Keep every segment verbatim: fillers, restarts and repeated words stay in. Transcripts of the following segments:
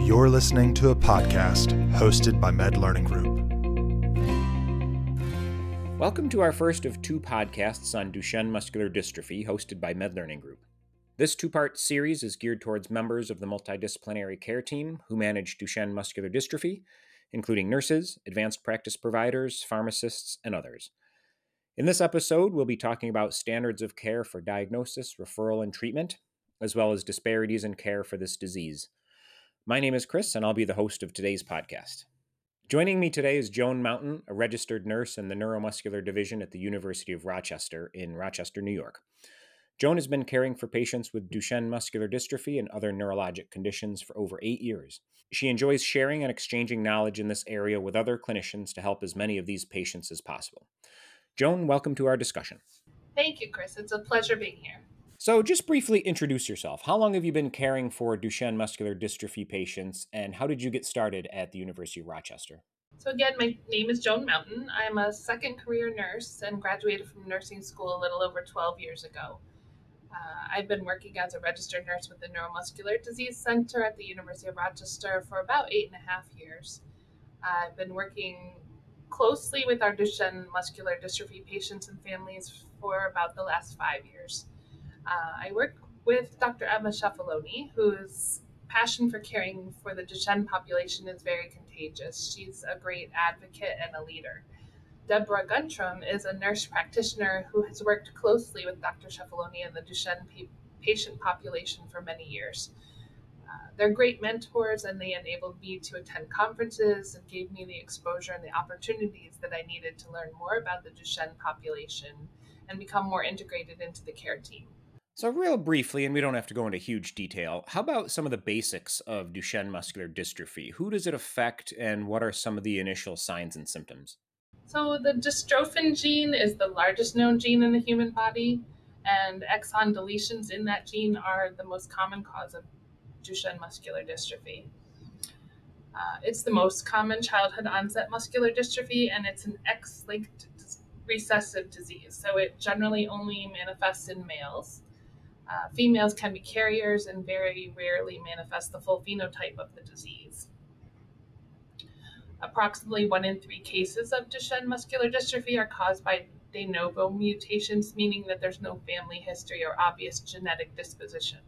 You're listening to a podcast hosted by Med Learning Group. Welcome to our first of two podcasts on Duchenne muscular dystrophy hosted by Med Learning Group. This two-part series is geared towards members of the multidisciplinary care team who manage Duchenne muscular dystrophy, including nurses, advanced practice providers, pharmacists, and others. In this episode, we'll be talking about standards of care for diagnosis, referral, and treatment, as well as disparities in care for this disease. My name is Chris, and I'll be the host of today's podcast. Joining me today is Joan Mountain, a registered nurse in the neuromuscular division at the University of Rochester in Rochester, New York. Joan has been caring for patients with Duchenne muscular dystrophy and other neurologic conditions for over eight years. She enjoys sharing and exchanging knowledge in this area with other clinicians to help as many of these patients as possible. Joan, welcome to our discussion. Thank you, Chris. It's a pleasure being here. So just briefly introduce yourself. How long have you been caring for Duchenne muscular dystrophy patients, and how did you get started at the University of Rochester? So again, my name is Joan Mountain. I'm a second career nurse and graduated from nursing school a little over twelve years ago. Uh, I've been working as a registered nurse with the Neuromuscular Disease Center at the University of Rochester for about eight and a half years. I've been working closely with our Duchenne muscular dystrophy patients and families for about the last five years. Uh, I work with Doctor Emma Schiaffoloni, whose passion for caring for the Duchenne population is very contagious. She's a great advocate and a leader. Deborah Guntram is a nurse practitioner who has worked closely with Doctor Schiaffoloni and the Duchenne pa- patient population for many years. Uh, they're great mentors, and they enabled me to attend conferences and gave me the exposure and the opportunities that I needed to learn more about the Duchenne population and become more integrated into the care team. So real briefly, and we don't have to go into huge detail, how about some of the basics of Duchenne muscular dystrophy? Who does it affect, and what are some of the initial signs and symptoms? So the dystrophin gene is the largest known gene in the human body, and exon deletions in that gene are the most common cause of Duchenne muscular dystrophy. Uh, it's the most common childhood onset muscular dystrophy, and it's an X-linked recessive disease, so it generally only manifests in males. Uh, females can be carriers and very rarely manifest the full phenotype of the disease. Approximately one in three cases of Duchenne muscular dystrophy are caused by de novo mutations, meaning that there's no family history or obvious genetic disposition.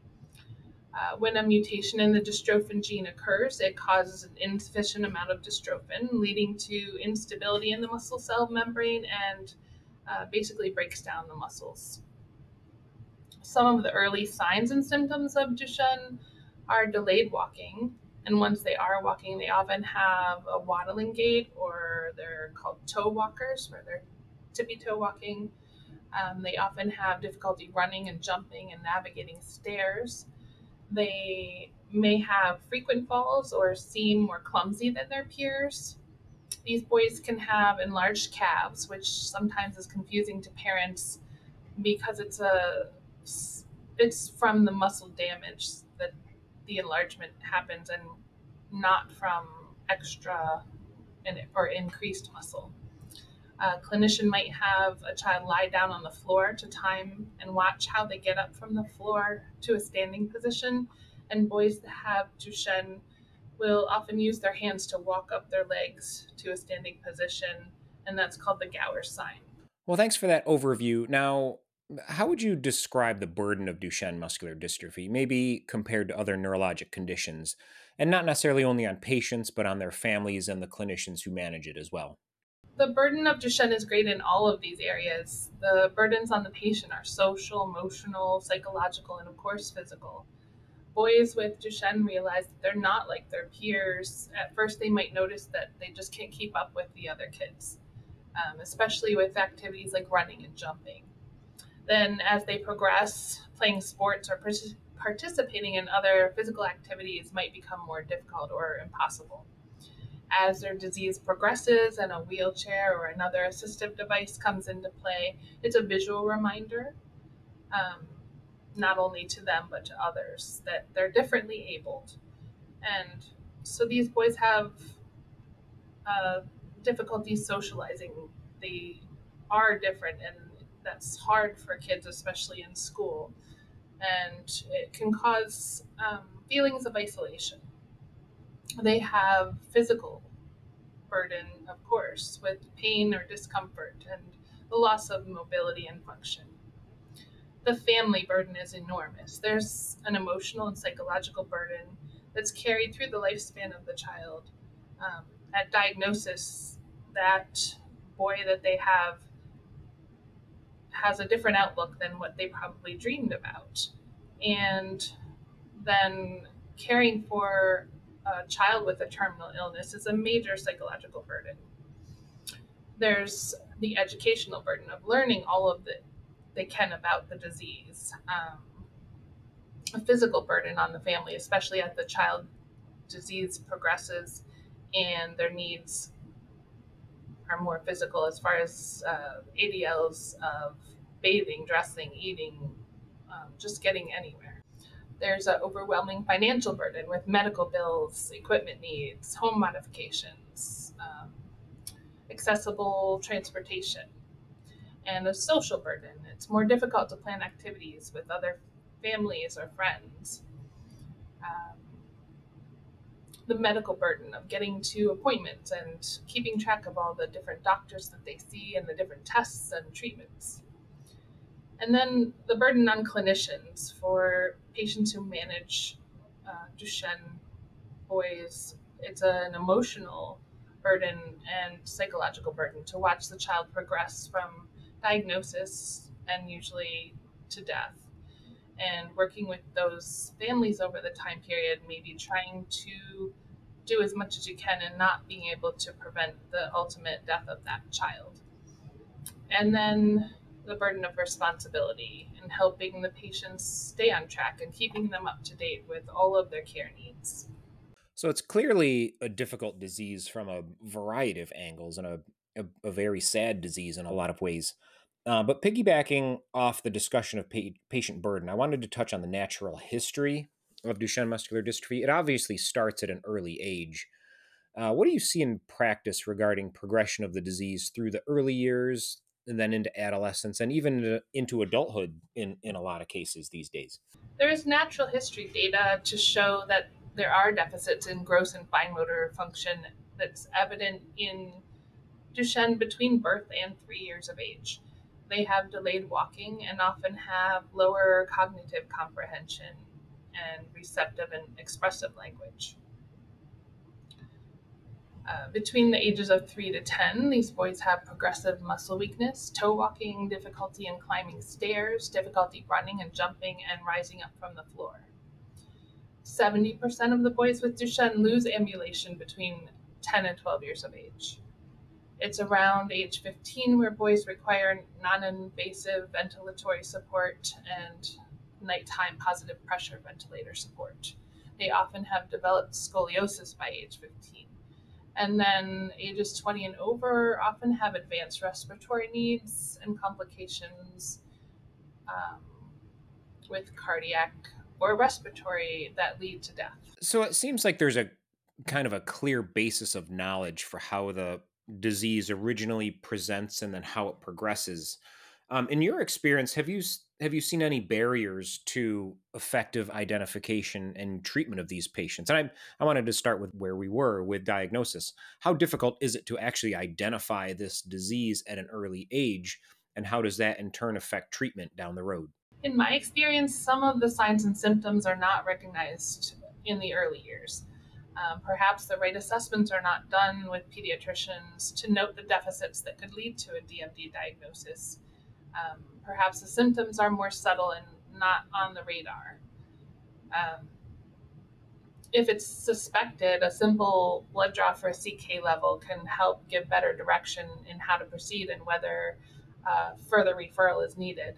Uh, when a mutation in the dystrophin gene occurs, it causes an insufficient amount of dystrophin, leading to instability in the muscle cell membrane and uh, basically breaks down the muscles. Some of the early signs and symptoms of Duchenne are delayed walking, and once they are walking, they often have a waddling gait, or they're called toe walkers, where they're tippy toe walking. Um, they often have difficulty running and jumping and navigating stairs. They may have frequent falls or seem more clumsy than their peers. These boys can have enlarged calves, which sometimes is confusing to parents because it's a it's from the muscle damage that the enlargement happens and not from extra or increased muscle. A clinician might have a child lie down on the floor to time and watch how they get up from the floor to a standing position, and boys that have Duchenne will often use their hands to walk up their legs to a standing position, and that's called the Gower sign. Well, thanks for that overview. Now, how would you describe the burden of Duchenne muscular dystrophy, maybe compared to other neurologic conditions, and not necessarily only on patients, but on their families and the clinicians who manage it as well? The burden of Duchenne is great in all of these areas. The burdens on the patient are social, emotional, psychological, and of course physical. Boys with Duchenne realize that they're not like their peers. At first, they might notice that they just can't keep up with the other kids, um, especially with activities like running and jumping. Then as they progress, playing sports or participating in other physical activities might become more difficult or impossible. As their disease progresses and a wheelchair or another assistive device comes into play, it's a visual reminder, um, not only to them but to others, that they're differently abled. And so these boys have uh, difficulty socializing. They are different, and that's hard for kids, especially in school. And it can cause um, feelings of isolation. They have physical burden, of course, with pain or discomfort and the loss of mobility and function. The family burden is enormous. There's an emotional and psychological burden that's carried through the lifespan of the child. Um, at diagnosis, that boy that they have has a different outlook than what they probably dreamed about. And then caring for a child with a terminal illness is a major psychological burden. There's the educational burden of learning all of the they can about the disease. Um, a physical burden on the family, especially as the child disease progresses and their needs are more physical as far as uh, A D Ls of bathing, dressing, eating, um, just getting anywhere. There's an overwhelming financial burden with medical bills, equipment needs, home modifications, um, accessible transportation, and a social burden. It's more difficult to plan activities with other families or friends. Um, the medical burden of getting to appointments and keeping track of all the different doctors that they see and the different tests and treatments. And then the burden on clinicians for patients who manage uh, Duchenne boys. It's an emotional burden and psychological burden to watch the child progress from diagnosis and usually to death. And working with those families over the time period, maybe trying to do as much as you can and not being able to prevent the ultimate death of that child. And then the burden of responsibility and helping the patients stay on track and keeping them up to date with all of their care needs. So it's clearly a difficult disease from a variety of angles and a, a, a very sad disease in a lot of ways. Uh, but piggybacking off the discussion of pa- patient burden, I wanted to touch on the natural history of Duchenne muscular dystrophy. It obviously starts at an early age. Uh, what do you see in practice regarding progression of the disease through the early years and then into adolescence and even into- into adulthood in, in a lot of cases these days? There is natural history data to show that there are deficits in gross and fine motor function that's evident in Duchenne between birth and three years of age. They have delayed walking and often have lower cognitive comprehension and receptive and expressive language. Uh, between the ages of three to ten, these boys have progressive muscle weakness, toe walking, difficulty in climbing stairs, difficulty running and jumping, and rising up from the floor. seventy percent of the boys with Duchenne lose ambulation between ten and twelve years of age. It's around age fifteen where boys require non-invasive ventilatory support and nighttime positive pressure ventilator support. They often have developed scoliosis by age fifteen. And then ages twenty and over often have advanced respiratory needs and complications um, with cardiac or respiratory that lead to death. So it seems like there's a kind of a clear basis of knowledge for how the disease originally presents and then how it progresses. Um, in your experience, have you have you seen any barriers to effective identification and treatment of these patients? And I I wanted to start with where we were with diagnosis. How difficult is it to actually identify this disease at an early age, and how does that in turn affect treatment down the road? In my experience, some of the signs and symptoms are not recognized in the early years. Um, perhaps the right assessments are not done with pediatricians to note the deficits that could lead to a D M D diagnosis. Um, perhaps the symptoms are more subtle and not on the radar. Um, if it's suspected, a simple blood draw for a C K level can help give better direction in how to proceed and whether uh, further referral is needed.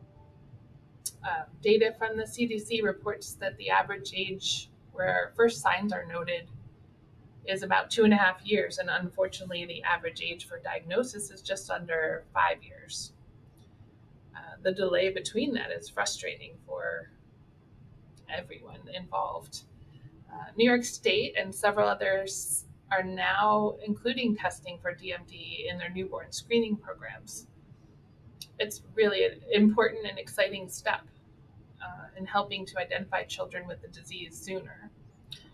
Uh, data from the C D C reports that the average age where first signs are noted is about two and a half years, and unfortunately, the average age for diagnosis is just under five years. Uh, the delay between that is frustrating for everyone involved. Uh, New York State and several others are now including testing for D M D in their newborn screening programs. It's really an important and exciting step uh, in helping to identify children with the disease sooner.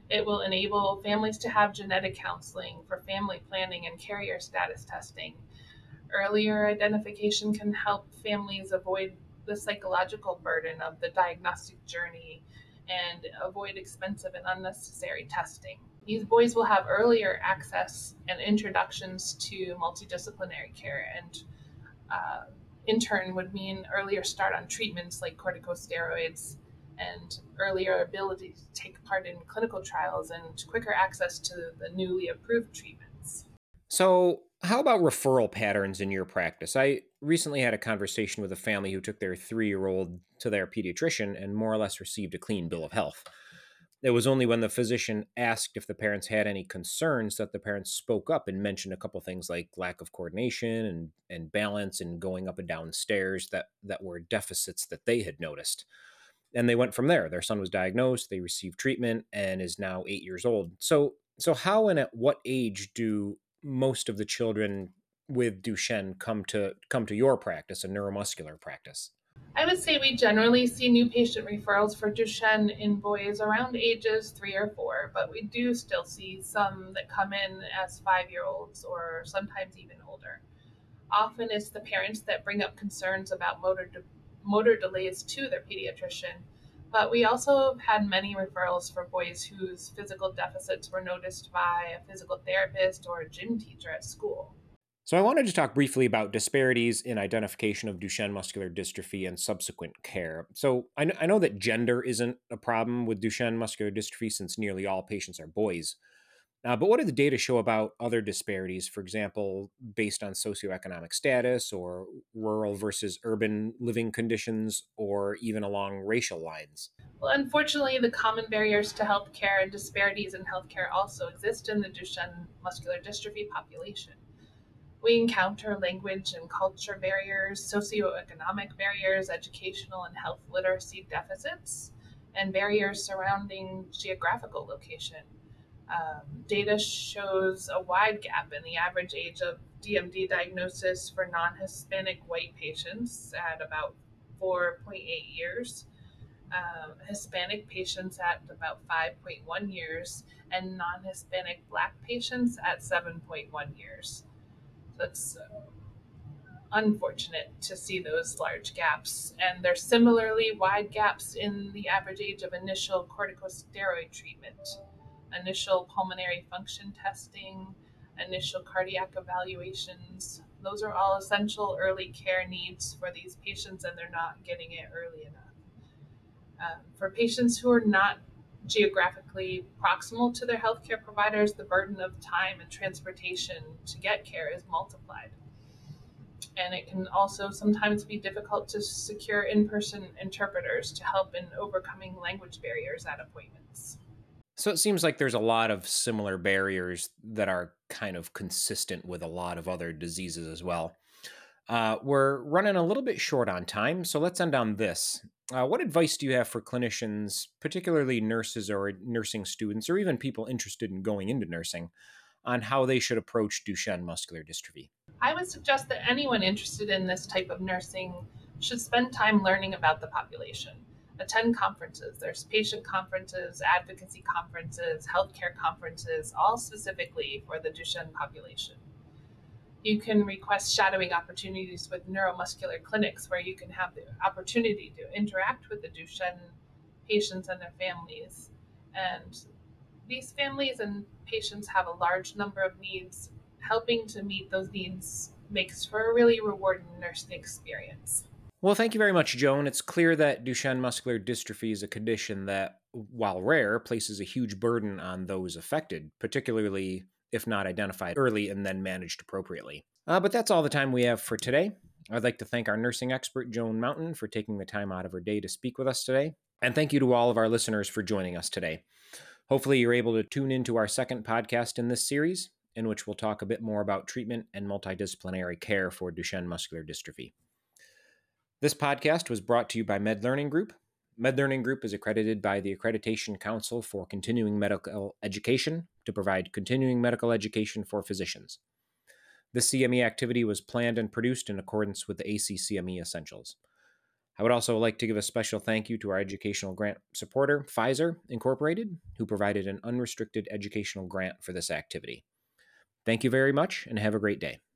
It will enable families to have genetic counseling for family planning and carrier status testing. Earlier identification can help families avoid the psychological burden of the diagnostic journey and avoid expensive and unnecessary testing. These boys will have earlier access and introductions to multidisciplinary care, and uh, in turn would mean earlier start on treatments like corticosteroids and earlier ability to take part in clinical trials and quicker access to the newly approved treatments. So, how about referral patterns in your practice? I recently had a conversation with a family who took their three year old to their pediatrician and more or less received a clean bill of health. It was only when the physician asked if the parents had any concerns that the parents spoke up and mentioned a couple things like lack of coordination and, and balance and going up and down stairs that, that were deficits that they had noticed. And they went from there. Their son was diagnosed, they received treatment, and is now eight years old. So, so how and at what age do most of the children with Duchenne come to come to your practice, a neuromuscular practice? I would say we generally see new patient referrals for Duchenne in boys around ages three or four, but we do still see some that come in as five-year-olds or sometimes even older. Often it's the parents that bring up concerns about motor de- motor delays to their pediatrician, but we also have had many referrals for boys whose physical deficits were noticed by a physical therapist or a gym teacher at school. So I wanted to talk briefly about disparities in identification of Duchenne muscular dystrophy and subsequent care. So I, kn- I know that gender isn't a problem with Duchenne muscular dystrophy since nearly all patients are boys. Uh, but what do the data show about other disparities, for example, based on socioeconomic status or rural versus urban living conditions or even along racial lines? Well, unfortunately, the common barriers to healthcare and disparities in healthcare also exist in the Duchenne muscular dystrophy population. We encounter language and culture barriers, socioeconomic barriers, educational and health literacy deficits, and barriers surrounding geographical location. Um, data shows a wide gap in the average age of D M D diagnosis for non Hispanic white patients at about four point eight years, um, Hispanic patients at about five point one years, and non Hispanic Black patients at seven point one years. That's uh, unfortunate to see those large gaps. And there's similarly wide gaps in the average age of initial corticosteroid treatment, initial pulmonary function testing, initial cardiac evaluations. Those are all essential early care needs for these patients, and they're not getting it early enough. Um, for patients who are not geographically proximal to their healthcare providers, the burden of time and transportation to get care is multiplied. And it can also sometimes be difficult to secure in-person interpreters to help in overcoming language barriers at appointments. So it seems like there's a lot of similar barriers that are kind of consistent with a lot of other diseases as well. Uh, we're running a little bit short on time, so let's end on this. Uh, what advice do you have for clinicians, particularly nurses or nursing students, or even people interested in going into nursing, on how they should approach Duchenne muscular dystrophy? I would suggest that anyone interested in this type of nursing should spend time learning about the population. Attend conferences. There's patient conferences, advocacy conferences, healthcare conferences, all specifically for the Duchenne population. You can request shadowing opportunities with neuromuscular clinics where you can have the opportunity to interact with the Duchenne patients and their families. And these families and patients have a large number of needs. Helping to meet those needs makes for a really rewarding nursing experience. Well, thank you very much, Joan. It's clear that Duchenne muscular dystrophy is a condition that, while rare, places a huge burden on those affected, particularly if not identified early and then managed appropriately. Uh, but that's all the time we have for today. I'd like to thank our nursing expert, Joan Mountain, for taking the time out of her day to speak with us today. And thank you to all of our listeners for joining us today. Hopefully you're able to tune into our second podcast in this series, in which we'll talk a bit more about treatment and multidisciplinary care for Duchenne muscular dystrophy. This podcast was brought to you by MedLearning Group. MedLearning Group is accredited by the Accreditation Council for Continuing Medical Education to provide continuing medical education for physicians. This C M E activity was planned and produced in accordance with the A C C M E Essentials. I would also like to give a special thank you to our educational grant supporter, Pfizer Incorporated, who provided an unrestricted educational grant for this activity. Thank you very much, and have a great day.